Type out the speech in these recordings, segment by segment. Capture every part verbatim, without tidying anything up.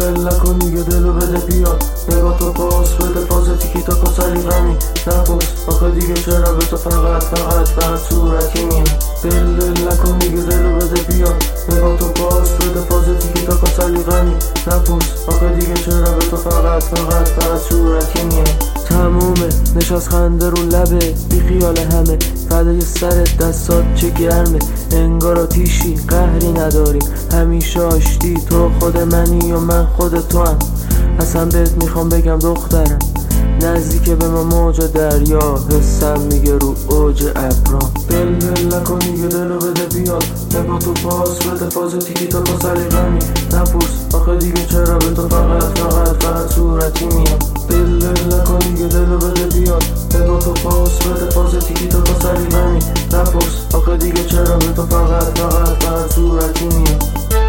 ول نکن دیگه دلو بده بیاد، نگاه تو باز بده فاز تیکی تا کسلی غمی نپرس آخه دیگه چرا به تو فقط فقط فقط صورتی میاد. ول ول نکن دیگه دلو بده بیاد، نگاه تو باز بده فاز تیکی تا کسلی غمی نپرس آخه دیگه چرا به تو فقط فقط فقط صورتی میاد. تمومه نشست خنده رو لبه بی خیال همه، فدای سرت دستات چه گرمه، انگار آتیشی قهری نداریم همیشه آشتی، تو خود منی و من خود تو هم. اصلا بهت میخوام بگم دخترم نزدیک به ما موج دریا، حسم میگه رو اوج ابرام. دل دل نکن دیگه دلو بده بیاد، نگاه تو باز بده فاز تیکی تا کسلی غمی نپرس آخه دیگه چرا به تو فقط فقط فقط صورتی میاد. دل دل نکن دیگه دلو بده بیاد، نگاه تو باز بده فاز تیکی تا کسلی غمی نپرس آخه دیگه چرا به تو فقط فقط فقط صورتی میاد.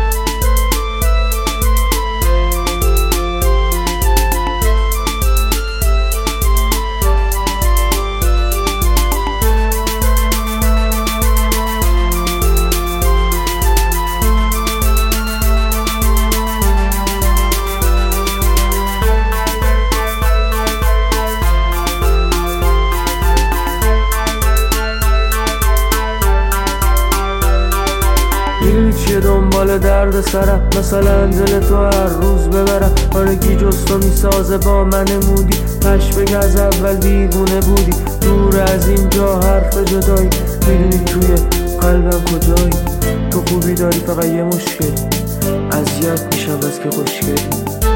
میدونی چیه دنبال درد سرم، مثلا دل تو هر روز ببرم، آرگی جز تو میسازه با من مودی، پشمک از اول دیوونه بودی، دور از اینجا حرف جدایی، میدونی توی قلبم کجایی، تو خوبی داری فقط یه مشکل، اذیت میشم بس که خوشگلی.